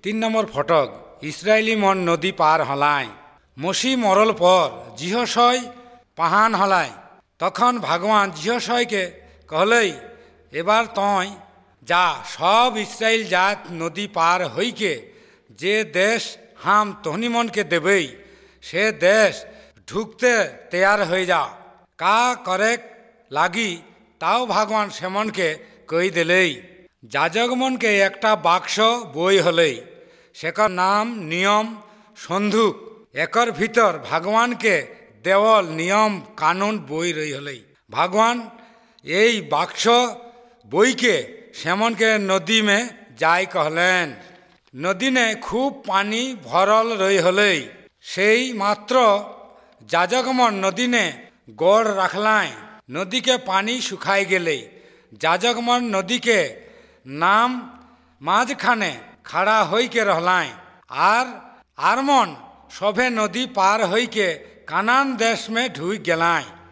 তিন নম্বর ফটক ইসরায়েলি মন নদী পার হলায়। মসি মরল পর জিহসয় পাহান হলায়। তখন ভগবান জিহসয়কে কহলেই, এবার তয় যা সব ইসরায়েল জাত নদী পার হইকে যে দেশ হাম তোহনি মনকে দেবেই সে দেশ ঢুকতে তৈয়ার হয়ে যা। কা করে লাগি তাও ভগবান সেমনকে কই দিলেই। যাজকমনকে একটা বাক্স বই হলেই, সেকর নাম নিয়ম সন্ধুক। একর ভিতর ভগবানকে দেওয়াল নিয়ম কানুন বই রই হলেই। ভগবান এই বাক্স বইকে সেমনকে নদী মে যাই कहलेन। नदी ने खूब पानी भरल रही हलई। সেই মাত্র যাজকমন নদী ने गोड़ रखलाय। नदी के पानी सुखाई गेले। যাজকমন नदी के नाम माझखाने खड़ा होई के रहलाय। आर मन सभे नदी पार होई के कानान देश में ढुक गेलाय।